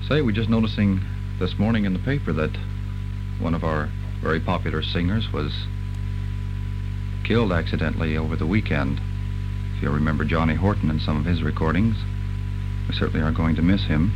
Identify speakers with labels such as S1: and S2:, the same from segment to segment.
S1: Say, we're just noticing this morning in the paper that one of our very popular singers was killed accidentally over the weekend. If you remember Johnny Horton and some of his recordings, we certainly are going to miss him.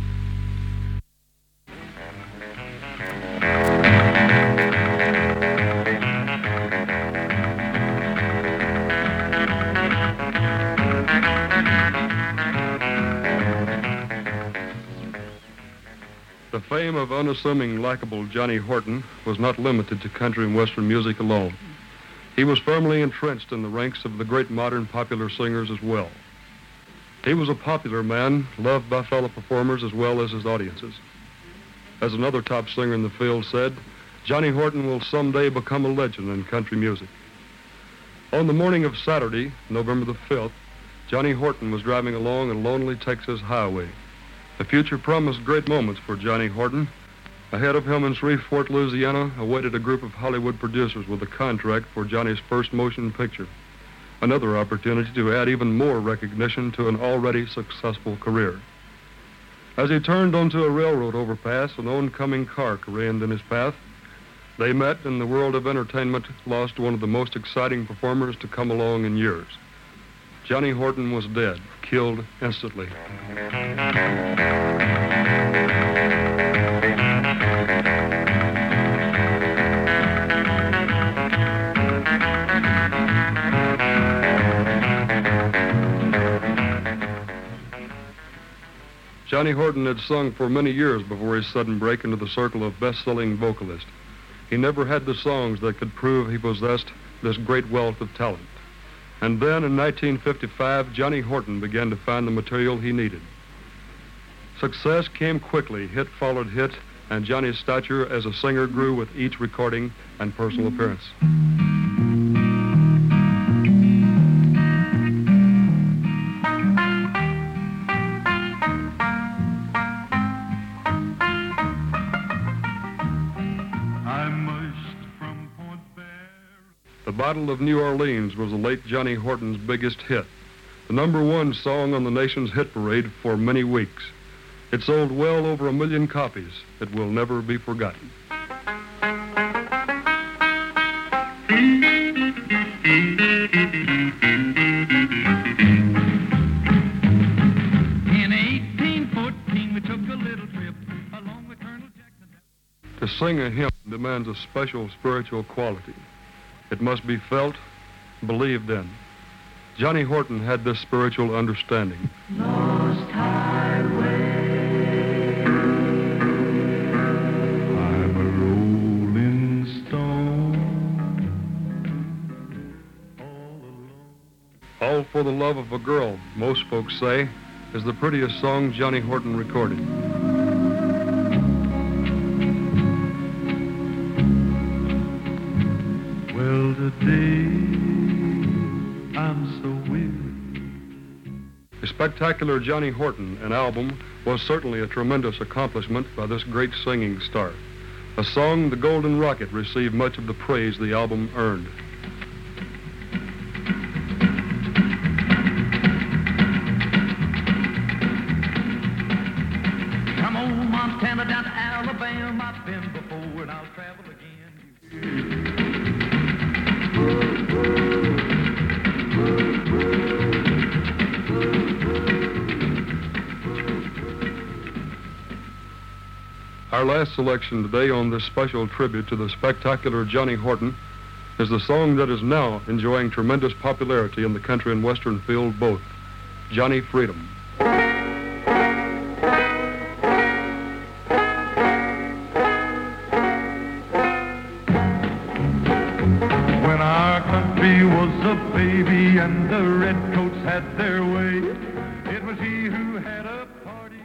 S2: The fame of unassuming, likable Johnny Horton was not limited to country and western music alone. He was firmly entrenched in the ranks of the great modern popular singers as well. He was a popular man, loved by fellow performers as well as his audiences. As another top singer in the field said, Johnny Horton will someday become a legend in country music. On the morning of Saturday, November the 5th, Johnny Horton was driving along a lonely Texas highway. The future promised great moments for Johnny Horton. Ahead of him in Shreveport, Louisiana, awaited a group of Hollywood producers with a contract for Johnny's first motion picture. Another opportunity to add even more recognition to an already successful career. As he turned onto a railroad overpass, an oncoming car careened in his path. They met, and the world of entertainment lost one of the most exciting performers to come along in years. Johnny Horton was dead, killed instantly. Johnny Horton had sung for many years before his sudden break into the circle of best-selling vocalist. He never had the songs that could prove he possessed this great wealth of talent. And then in 1955, Johnny Horton began to find the material he needed. Success came quickly, hit followed hit, and Johnny's stature as a singer grew with each recording and personal appearance. The Battle of New Orleans was the late Johnny Horton's biggest hit, the #1 song on the nation's hit parade for many weeks. It sold well over 1 million copies. It will never be forgotten.
S3: In 1814, we took a little trip along with Colonel Jackson.
S2: To sing a hymn demands a special spiritual quality. It must be felt, believed in. Johnny Horton had this spiritual understanding.
S3: Lost highway, I'm a rolling stone, all alone.
S2: All for the Love of a Girl, most folks say, is the prettiest song Johnny Horton recorded.
S3: Well, today I'm so weary.
S2: The spectacular Johnny Horton, an album, was certainly a tremendous accomplishment by this great singing star. A song, The Golden Rocket, received much of the praise the album earned.
S3: Come on, Montana, down to Alabama. I've been before and I'll travel again.
S2: Our last selection today on this special tribute to the spectacular Johnny Horton is the song that is now enjoying tremendous popularity in the country and western field both, Johnny Freedom.
S3: When our country was a baby and the redcoats had their way, it was he who had a party.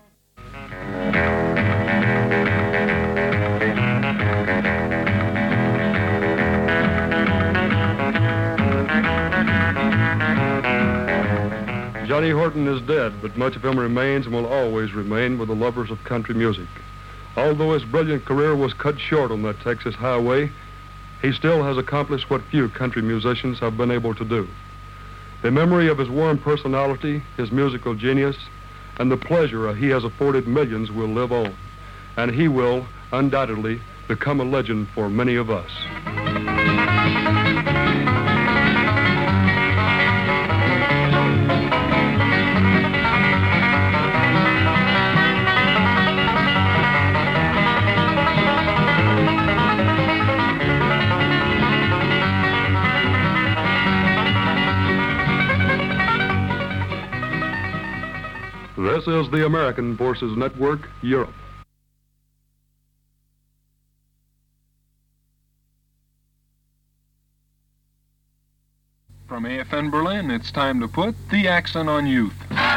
S2: Johnny Horton is dead, but much of him remains and will always remain with the lovers of country music. Although his brilliant career was cut short on that Texas highway, he still has accomplished what few country musicians have been able to do. The memory of his warm personality, his musical genius, and the pleasure he has afforded millions will live on. And he will, undoubtedly, become a legend for many of us. This is the American Forces Network, Europe.
S4: From AFN Berlin, it's time to put the accent on youth.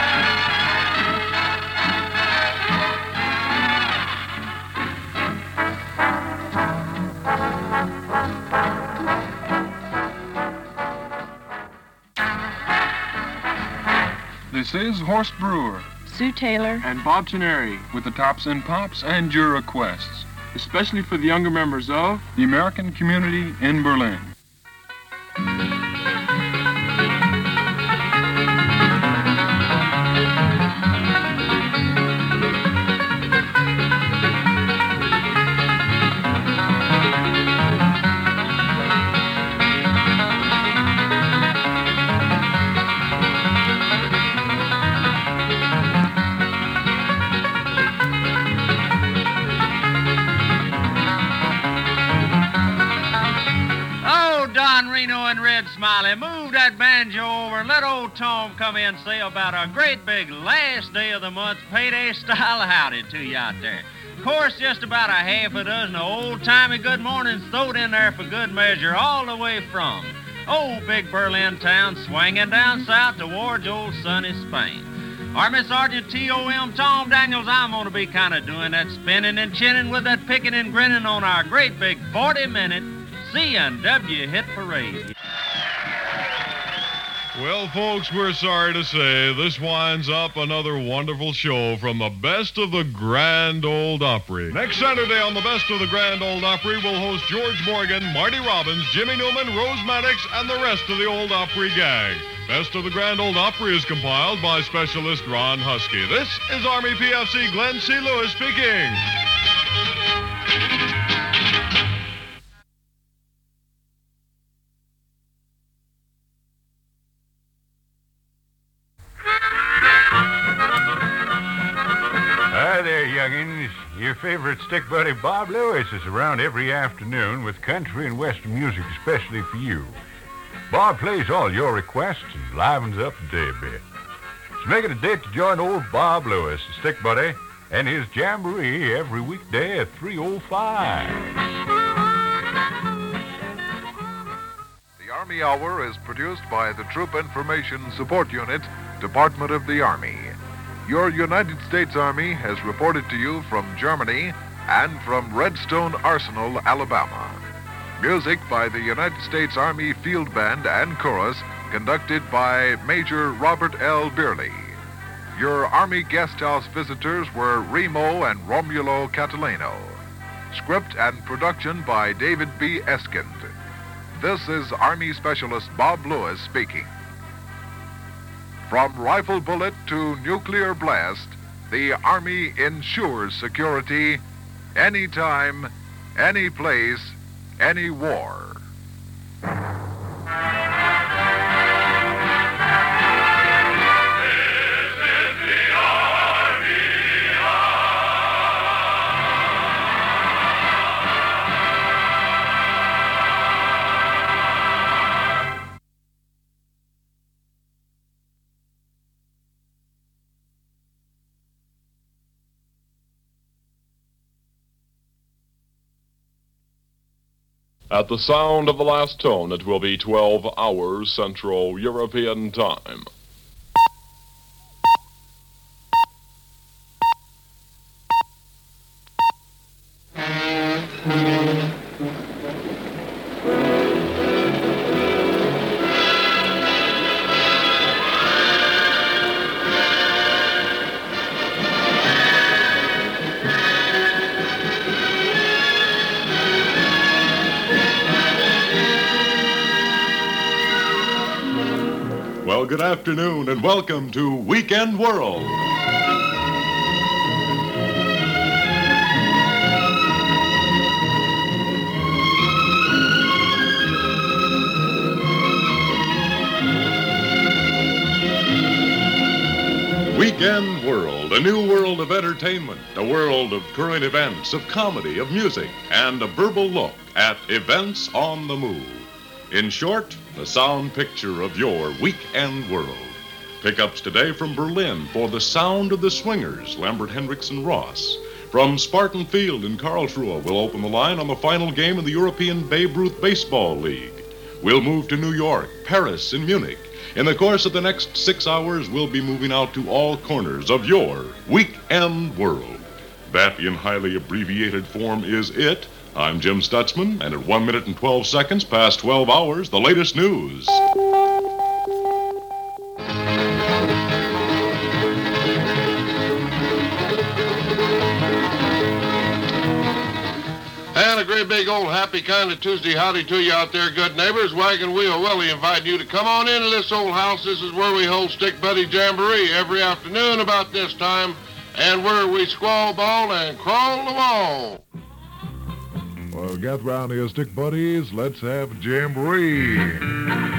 S4: This is Horst Brewer,
S5: Sue Taylor,
S4: and Bob Teneri with the tops and pops and your requests, especially for the younger members of the American community in Berlin.
S6: Smiley, move that banjo over and let old Tom come in and say about a great big last day of the month payday style howdy to you out there. Of course, just about a half a dozen old-timey good mornings thrown in there for good measure all the way from old big Berlin town swinging down south towards old sunny Spain. Army Sergeant T.O.M. Tom Daniels, I'm going to be kind of doing that spinning and chinning with that picking and grinning on our great big 40-minute C&W hit parade.
S7: Well, folks, we're sorry to say this winds up another wonderful show from the Best of the Grand Ole Opry. Next Saturday on the Best of the Grand Ole Opry, we'll host George Morgan, Marty Robbins, Jimmy Newman, Rose Maddox, and the rest of the Old Opry gang. Best of the Grand Ole Opry is compiled by specialist Ron Husky. This is Army PFC Glenn C. Lewis speaking.
S8: Hi there, youngins. Your favorite stick buddy Bob Lewis is around every afternoon with country and western music especially for you. Bob plays all your requests and livens up the day a bit. So make it a date to join old Bob Lewis, the stick buddy, and his jamboree every weekday at 3:05.
S9: The Army Hour is produced by the Troop Information Support Unit, Department of the Army. Your United States Army has reported to you from Germany and from Redstone Arsenal, Alabama. Music by the United States Army Field Band and Chorus, conducted by Major Robert L. Beerley. Your Army guest house visitors were Remo and Romulo Catalano. Script and production by David B. Eskind. This is Army Specialist Bob Lewis speaking. From rifle bullet to nuclear blast, the Army ensures security anytime, any place, any war.
S10: At the sound of the last tone, it will be 12 hours Central European Time.
S7: Well, good afternoon and welcome to Weekend World.
S10: Weekend World, a new world of entertainment, a world of current events, of comedy, of music, and a verbal look at events on the move. In short, the sound picture of your Weekend World. Pickups today from Berlin for The Sound of the Swingers, Lambert Hendrickson Ross. From Spartan Field in Karlsruhe, we'll open the line on the final game of the European Babe Ruth Baseball League. We'll move to New York, Paris, and Munich. In the course of the next 6 hours, we'll be moving out to all corners of your Weekend World. That, in highly abbreviated form, is it. I'm Jim Stutzman, and at 1 minute and 12 seconds past 12 hours, the latest news.
S5: And a great big old happy kind of Tuesday howdy to you out there, good neighbors. Wagon Wheel Willie inviting you to come on into this old house. This is where we hold Stick Buddy Jamboree every afternoon about this time, and where we squall ball and crawl the wall.
S9: Well, get round here, Stick Buddies. Let's have a jamboree.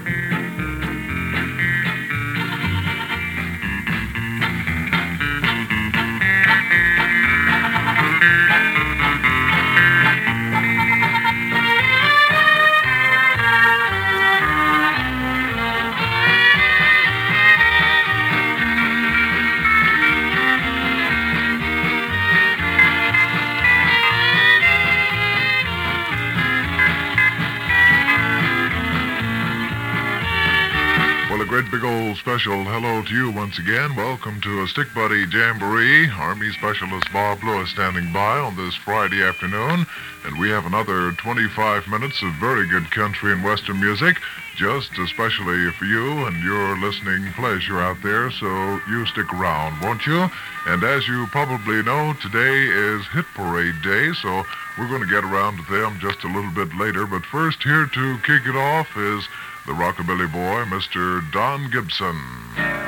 S9: Great big old special hello to you once again. Welcome to a Stick Buddy Jamboree. Army Specialist Bob Lewis standing by on this Friday afternoon. And we have another 25 minutes of very good country and western music, just especially for you and your listening pleasure out there. So you stick around, won't you? And as you probably know, today is Hit Parade Day, so we're going to get around to them just a little bit later. But first, here to kick it off is the rockabilly boy, Mr. Don Gibson.